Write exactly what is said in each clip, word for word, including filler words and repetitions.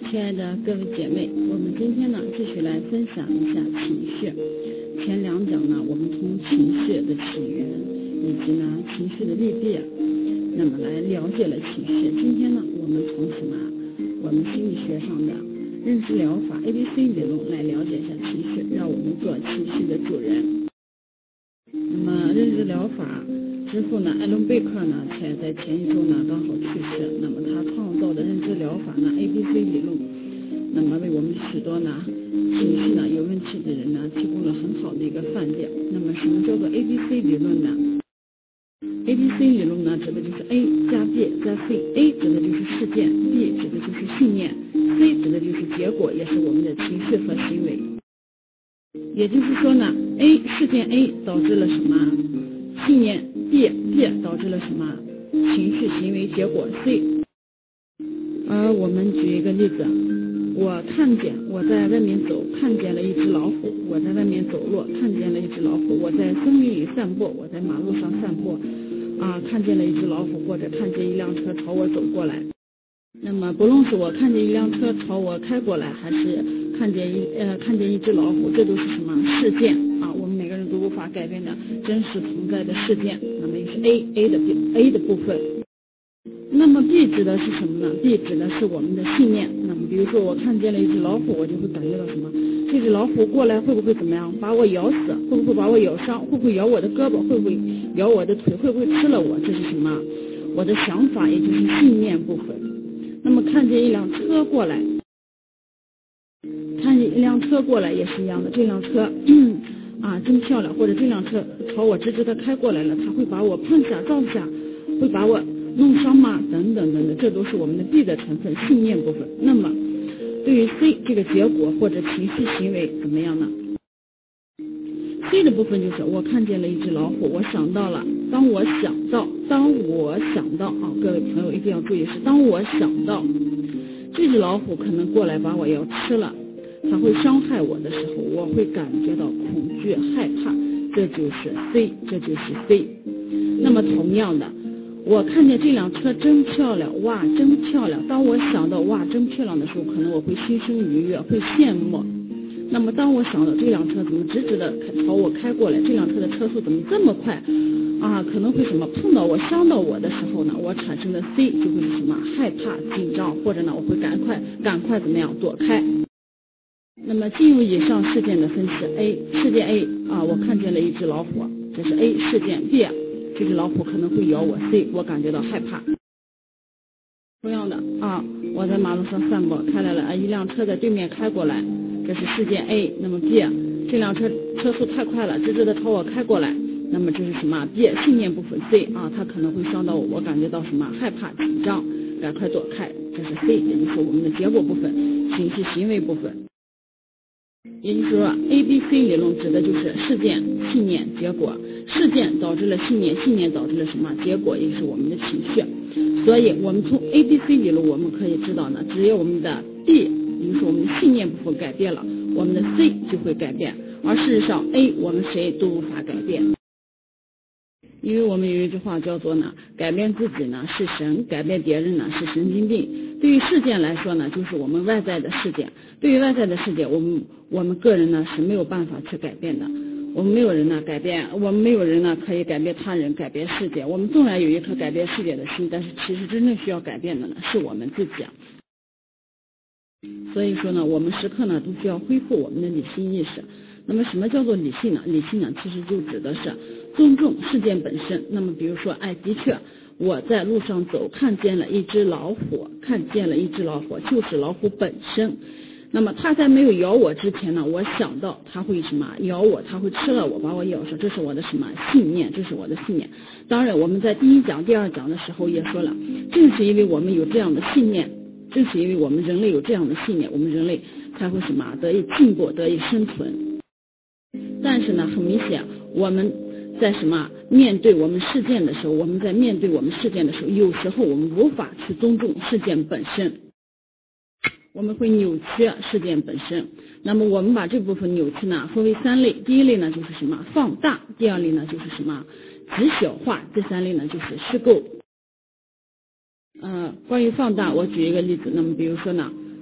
亲爱的各位姐妹，我们今天呢继续来分享一下情绪。前两讲呢，我们从情绪的起源以及呢情绪的利弊，那么来了解了情绪。今天呢，我们从什么？我们心理学上的认知疗法 A B C 理论来了解一下情绪，让我们做情绪的主人。那么认知疗法之父呢，艾伦贝克呢，才在前一周呢刚好去世。那么他创造的认知疗法呢 A B C 理论，那么为我们许多呢情绪呢有问题的人呢提供了很好的一个范例。那么什么叫做 A B C 理论呢？ A B C 理论呢指的就是 A 加 B 加 C，A 指的就是事件， B 指的就是信念， C 指的就是结果，也是我们的情绪和行为。也就是说呢 A 事件 A 导致了什么信念， B B 导致了什么情绪行为结果 C。 而我们举一个例子，我看见我在外面走，看见了一只老虎，我在外面走路，看见了一只老虎，我在森林里散步，我在马路上散步啊，看见了一只老虎，或者看见一辆车朝我走过来。那么不论是我看见一辆车朝我开过来，还是看见一呃看见一只老虎，这都是什么事件啊？我们每个人都无法改变的真实存在的事件。那么也是 A A 的 A 的部分。那么 B 指的是什么呢？ B 指的是我们的信念。那么比如说我看见了一只老虎，我就会感觉到什么？这只老虎过来会不会怎么样？把我咬死？会不会把我咬伤？会不会咬我的胳膊？会不会咬我的腿？会不会吃了我？这是什么？我的想法，也就是信念部分。那么看见一辆车过来，看见一辆车过来也是一样的，这辆车嗯啊真漂亮，或者这辆车朝我直直的开过来了，它会把我碰下撞下，会把我弄伤吗？等等等等，这都是我们的 B 的成分，信念部分。那么对于 C 这个结果或者情绪行为怎么样呢？ C 的部分就是我看见了一只老虎，我想到了，当我想到当我想到啊，各位朋友一定要注意，是当我想到这只老虎可能过来把我要吃了，它会伤害我的时候，我会感觉到恐惧害怕，这就是 C， 这就是 C。 那么同样的，我看见这辆车真漂亮，哇真漂亮，当我想到哇真漂亮的时候，可能我会心生愉悦，会羡慕。那么当我想到这辆车怎么直直的朝我开过来，这辆车的车速怎么这么快啊，可能会什么碰到我伤到我的时候呢，我产生的 C 就会是什么害怕紧张，或者呢我会赶快赶快怎么样躲开。那么进入以上事件的分析， A 事件 A 啊，我看见了一只老虎，这是 A 事件。 B 这只老虎可能会咬我， C 我感觉到害怕。同样的啊，我在马路上散步，开来了啊一辆车在对面开过来，这是事件 A。 那么 B 这辆车车速太快了，直直的朝我开过来，那么这是什么？ B 信念部分。 C 啊，它可能会伤到我，我感觉到什么？害怕紧张，赶快躲开，这是 C， 也就是我们的结果部分，情绪行为部分。也就是说 A B C 理论指的就是事件、信念、结果，事件导致了信念，信念导致了什么？结果，也是我们的情绪。所以我们从 A B C 理论我们可以知道呢，只有我们的 B 也就是我们的信念部分改变了，我们的 C 就会改变，而事实上 A 我们谁都无法改变。因为我们有一句话叫做呢，改变自己呢是神，改变别人呢是神经病。对于事件来说呢，就是我们外在的事件，对于外在的事件，我们我们个人呢是没有办法去改变的。我们没有人呢改变，我们没有人呢可以改变他人，改变世界。我们纵然有一颗改变世界的心，但是其实真正需要改变的呢是我们自己啊。所以说呢，我们时刻呢都需要恢复我们的理性意识。那么什么叫做理性呢？理性呢其实就指的是尊重事件本身。那么比如说，哎，的确我在路上走，看见了一只老虎，看见了一只老虎，就是老虎本身。那么它在没有咬我之前呢，我想到它会什么咬我，它会吃了我，把我咬伤，这是我的什么信念，这是我的信念。当然我们在第一讲第二讲的时候也说了，正是因为我们有这样的信念，正是因为我们人类有这样的信念，我们人类才会什么得以进步，得以生存。但是呢，很明显我们在什么面对我们事件的时候，我们在面对我们事件的时候，有时候我们无法去尊重事件本身，我们会扭曲事件本身。那么我们把这部分扭曲呢分为三类，第一类呢就是什么放大，第二类呢就是什么极小化，第三类呢就是虚构。呃，关于放大，我举一个例子。那么比如说呢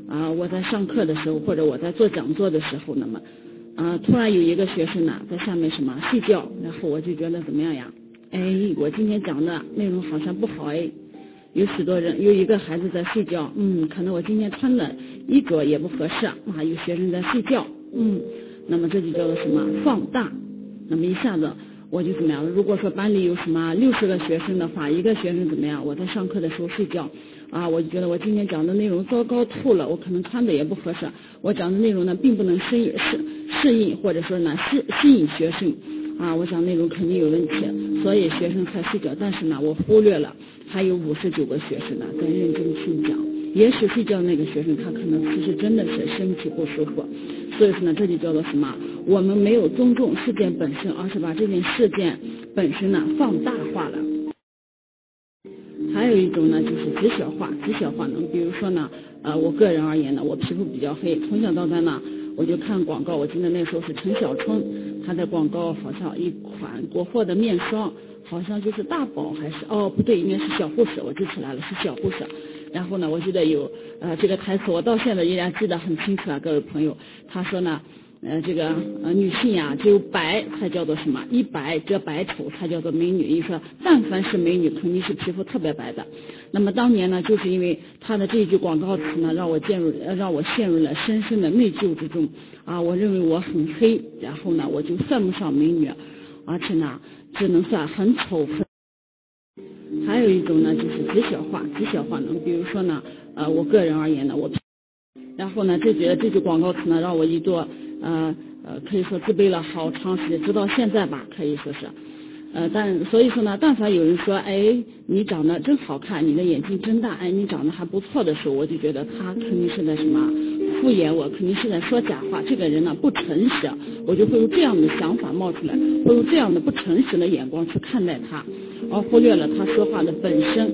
啊，我在上课的时候，或者我在做讲座的时候，那么啊，突然有一个学生呢在下面什么睡觉，然后我就觉得怎么样呀？哎，我今天讲的内容好像不好哎。有许多人，有一个孩子在睡觉，嗯，可能我今天穿的衣着也不合适啊，有学生在睡觉，嗯，那么这就叫做什么放大，那么一下子我就怎么样？如果说班里有什么六十个学生的话，一个学生怎么样？我在上课的时候睡觉啊，我就觉得我今天讲的内容糟糕透了，我可能穿的也不合适，我讲的内容呢并不能适应适适应或者说呢吸吸引学生啊，我讲内容肯定有问题，所以学生才睡觉。但是呢，我忽略了还有五十九个学生呢在认真听讲。也许睡觉那个学生他可能其实真的是身体不舒服，所以说呢，这就叫做什么？我们没有尊重事件本身，而是把这件事件本身呢放大化了。还有一种呢就是极小化，极小化呢，比如说呢，呃，我个人而言呢，我皮肤比较黑，从小到大呢，我就看广告，我记得那时候是陈小春，他的广告好像一款国货的面霜，好像就是大宝还是哦不对，应该是小护士，我记起来了，是小护士。然后呢，我记得有呃这个台词，我到现在依然记得很清楚啊，各位朋友，他说呢。呃，这个呃女性呀，只有白才叫做什么？一白遮百丑才叫做美女。一说，但凡是美女，肯定是皮肤特别白的。那么当年呢，就是因为他的这一句广告词呢，让我陷入让我陷入了深深的内疚之中啊！我认为我很黑，然后呢，我就算不上美女，而且呢，只能算很丑。还有一种呢，就是极小化，极小化呢，比如说呢，呃，我个人而言呢，我。然后呢，这句这句广告词呢，让我一度呃呃可以说自卑了好长时间，直到现在吧，可以说是，呃，但所以说呢，但凡有人说，哎，你长得真好看，你的眼睛真大，哎，你长得还不错的时候，我就觉得他肯定是在什么敷衍我，肯定是在说假话，这个人呢不诚实，我就会有这样的想法冒出来，会有这样的不诚实的眼光去看待他，而忽略了他说话的本身。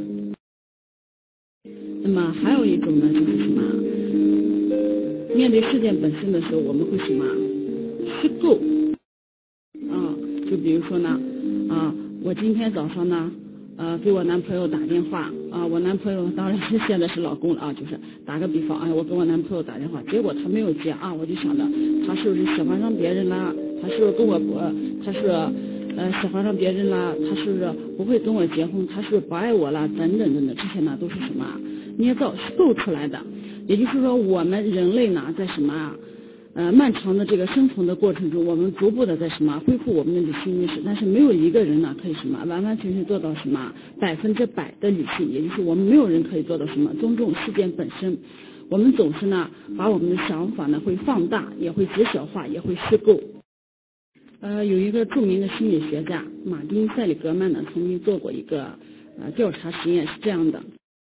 那么还有一种呢，就是什么？面对事件本身的时候，我们会什么虚构啊？就比如说呢，啊，我今天早上呢，呃，给我男朋友打电话啊，我男朋友当然是现在是老公了啊，就是打个比方，哎，我给我男朋友打电话，结果他没有接啊，我就想着他是不是喜欢上别人了？他是不是跟我不？他是呃喜欢上别人了？他是不是不会跟我结婚？他是不是不爱我了？等等等等，这些呢都是什么捏造虚构出来的。也就是说，我们人类呢，在什么啊？呃，漫长的这个生存的过程中，我们逐步的在什么恢复我们的理性意识，但是没有一个人呢可以什么完完全全做到什么百分之百的理性，也就是我们没有人可以做到什么尊重事件本身。我们总是呢把我们的想法呢会放大，也会极小化，也会虚构。呃，有一个著名的心理学家马丁·塞里格曼呢曾经做过一个呃调查实验，是这样的。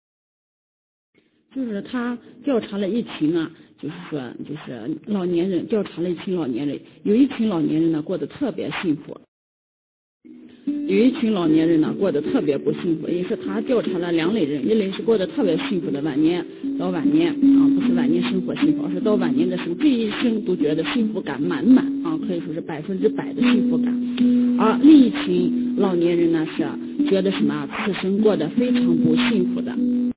就是他调查了一群啊，就是说，就是老年人，调查了一群老年人，有一群老年人呢过得特别幸福，有一群老年人呢过得特别不幸福。也是他调查了两类人，一类是过得特别幸福的晚年到晚年啊，不是晚年生活幸福，而是到晚年的时候，这一生都觉得幸福感满满啊，可以说是百分之百的幸福感。而另一群老年人呢是觉得什么，此生过得非常不幸福的。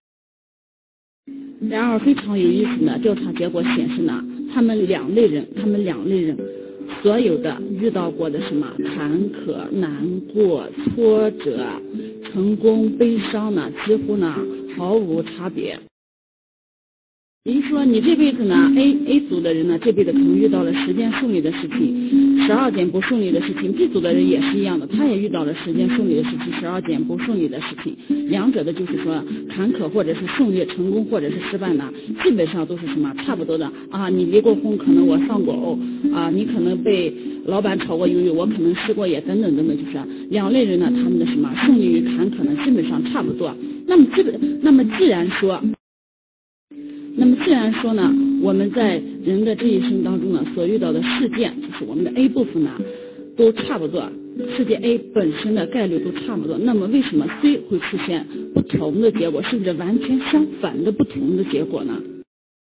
然而非常有意思的调查结果显示呢，他们两类人，他们两类人所有的遇到过的什么坎坷、难过、挫折、成功、悲伤呢，几乎呢毫无差别。也就是说，你这辈子呢 A A 组的人呢，这辈子可能遇到了十件顺利的事情，十二件不顺利的事情。B 组的人也是一样的，他也遇到了十件顺利的事情，十二件不顺利的事情。两者的就是说坎坷或者是顺利、成功或者是失败呢，基本上都是什么差不多的啊。你离过婚，可能我丧过偶啊，你可能被老板炒过鱿鱼，我可能失过业，等等等等，就是两类人呢，他们的什么顺利与坎坷呢，基本上差不多。那么基本，那么既然说。那么既然说呢，我们在人的这一生当中呢，所遇到的事件，就是我们的 A 部分呢，都差不多，事件 A 本身的概率都差不多。那么为什么 C 会出现不同的结果，甚至完全相反的不同的结果呢？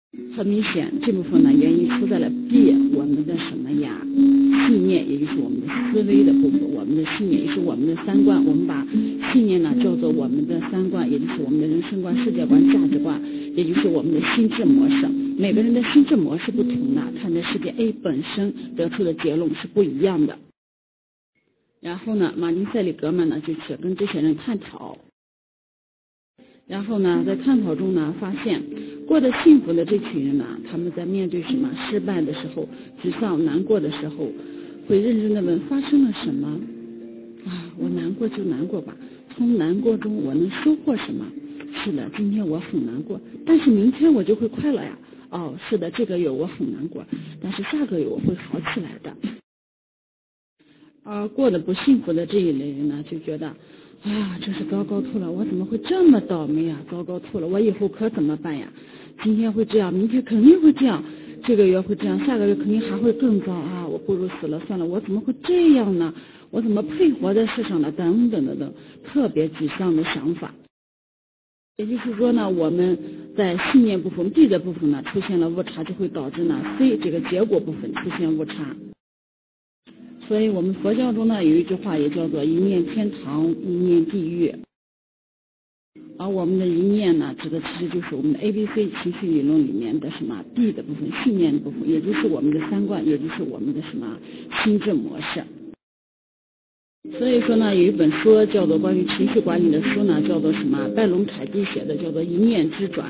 很明显，这部分呢原因出在了 B 我们的什么呀？信念，也就是我们的思维的部分，我们的信念也是我们的三观。我们把信念呢叫做我们的三观，也就是我们的人生观、世界观、价值观，也就是我们的心智模式。每个人的心智模式不同呢，看这事件 A 本身得出的结论是不一样的。然后呢，马丁·塞里格曼呢就去跟这些人探讨。然后呢，在探讨中呢，发现过得幸福的这群人呢，他们在面对什么失败的时候、沮丧、难过的时候，会认真的问发生了什么啊？我难过就难过吧，从难过中我能收获什么？是的，今天我很难过，但是明天我就会快乐呀。哦，是的，这个月我很难过，但是下个月我会好起来的。而过得不幸福的这一类人呢，就觉得哎呀，真是糟糕透了！我怎么会这么倒霉呀？糟糕透了！我以后可怎么办呀？今天会这样，明天肯定会这样，这个月会这样，下个月肯定还会更糟啊！我不如死了算了！我怎么会这样呢？我怎么配活在世上呢？等等等等，特别沮丧的想法。也就是说呢，我们在信念部分 B 的部分呢出现了误差，就会导致呢 C 这个结果部分出现误差。所以我们佛教中呢有一句话也叫做一念天堂，一念地狱。而我们的一念呢，指的其实就是我们的 A B C 情绪理论里面的什么 B 的部分，信念的部分，也就是我们的三观，也就是我们的什么心智模式。所以说呢，有一本书叫做关于情绪管理的书呢，叫做什么拜伦凯蒂写的，叫做一念之转。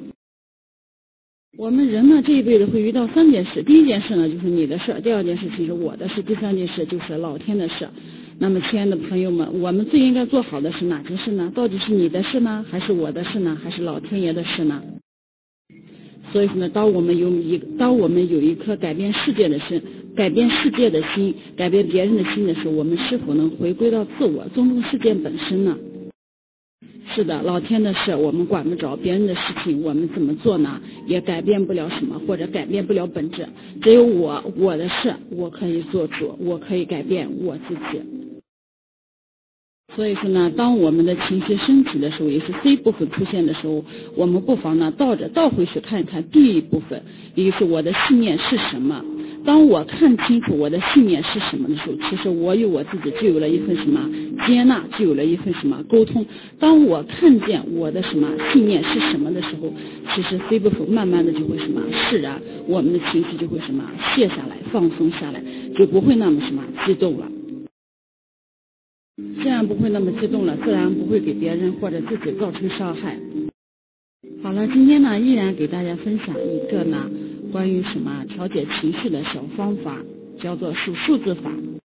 我们人呢这一辈子会遇到三件事，第一件事呢就是你的事，第二件事其实我的事，第三件事就是老天的事。那么亲爱的朋友们，我们最应该做好的是哪件事呢？到底是你的事呢，还是我的事呢，还是老天爷的事呢？所以说呢，当我们有一当我们有一颗改变世界的心，改变世界的心，改变别人的心的时候，我们是否能回归到自我，尊重事件本身呢？是的，老天的事我们管不着，别人的事情我们怎么做呢？也改变不了什么，或者改变不了本质。只有我我的事我可以做主，我可以改变我自己。所以说呢，当我们的情绪升起的时候，也是 C 部分出现的时候，我们不妨呢倒着倒回去看一看 D 部分，也就是我的信念是什么。当我看清楚我的信念是什么的时候，其实我与我自己就有了一份什么接纳，就有了一份什么沟通。当我看见我的什么信念是什么的时候，其实 C 部分慢慢的就会什么释然，我们的情绪就会什么卸下来，放松下来，就不会那么什么激动了。既然不会那么激动了，自然不会给别人或者自己造成伤害。好了，今天呢依然给大家分享一个呢关于什么调节情绪的小方法，叫做数数字法。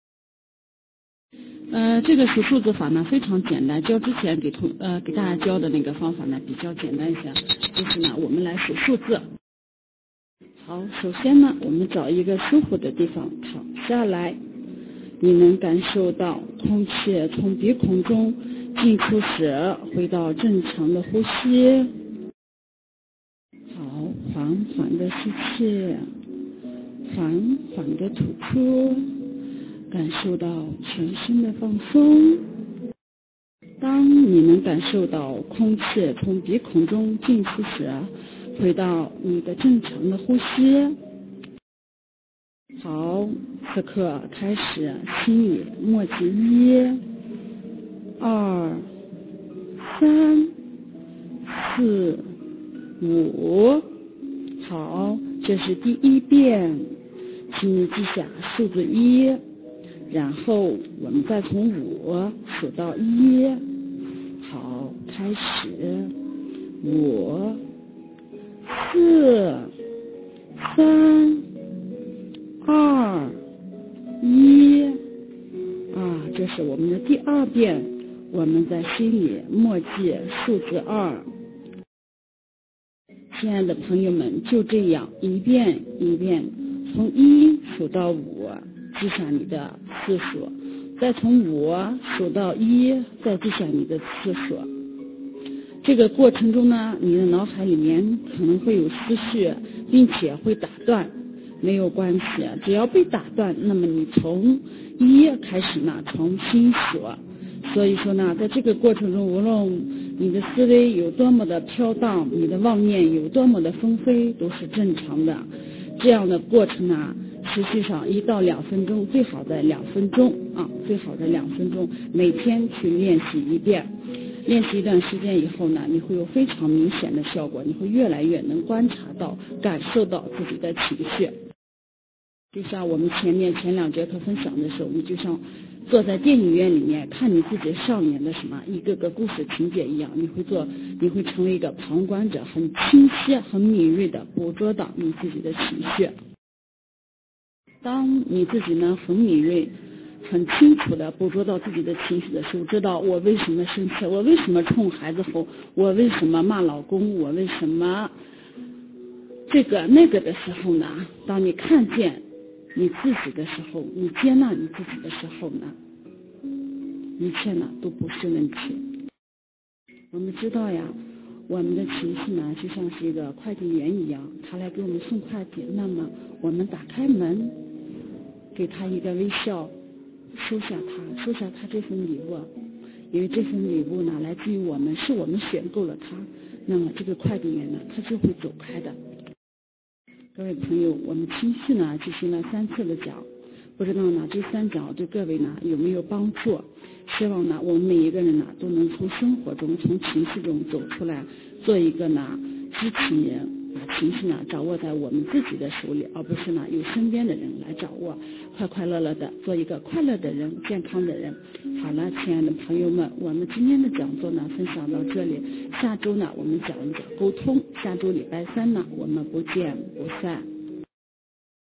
呃，这个数数字法呢非常简单，教之前给同呃给大家教的那个方法呢比较简单一些，就是呢我们来数数字。好，首先呢我们找一个舒服的地方躺下来，你能感受到空气从鼻孔中进出时回到正常的呼吸。好，缓缓的吸气，缓缓的吐出，感受到全身的放松。当你能感受到空气从鼻孔中进出时，回到你的正常的呼吸。好，此刻开始心里默记一、二、三、四、五。好，这是第一遍，请你记下数字一，然后我们再从五数到一。好，开始，五、四、三、二、一。啊，这是我们的第二遍，我们在心里默记数字二。亲爱的朋友们，就这样一遍一遍，从一数到五，记下你的次数，再从五数到一，再记下你的次数。这个过程中呢，你的脑海里面可能会有思绪，并且会打断，没有关系，只要被打断，那么你从一开始呢重新数， 所以说呢，在这个过程中，无论你的思维有多么的飘荡，你的妄念有多么的纷飞，都是正常的。这样的过程呢，持续上一到两分钟，最好在两分钟啊，最好在两分钟，每天去练习一遍。练习一段时间以后呢，你会有非常明显的效果，你会越来越能观察到、感受到自己的情绪。就像我们前面前两节课分享的时候，你就像坐在电影院里面看你自己上演的什么一个个故事情节一样，你会做，你会成为一个旁观者，很清晰、很敏锐的捕捉到你自己的情绪。当你自己呢很敏锐、很清楚的捕捉到自己的情绪的时候，知道我为什么生气，我为什么冲孩子吼，我为什么骂老公，我为什么这个那个的时候呢，当你看见你自己的时候，你接纳你自己的时候呢，一切呢都不是问题。我们知道呀，我们的情绪呢就像是一个快递员一样，他来给我们送快递，那么我们打开门，给他一个微笑，收下他，收下他这份礼物，因为这份礼物呢来自于我们，是我们选购了它，那么这个快递员呢他就会走开的。各位朋友，我们情绪呢进行了三次的讲，不知道呢这三讲对各位呢有没有帮助？希望呢我们每一个人呢都能从生活中、从情绪中走出来，做一个呢知情人，把情绪呢掌握在我们自己的手里，而不是呢由身边的人来掌握，快快乐乐的做一个快乐的人、健康的人。好了，亲爱的朋友们，我们今天的讲座呢分享到这里，下周呢我们讲一讲沟通，下周礼拜三呢我们不见不散。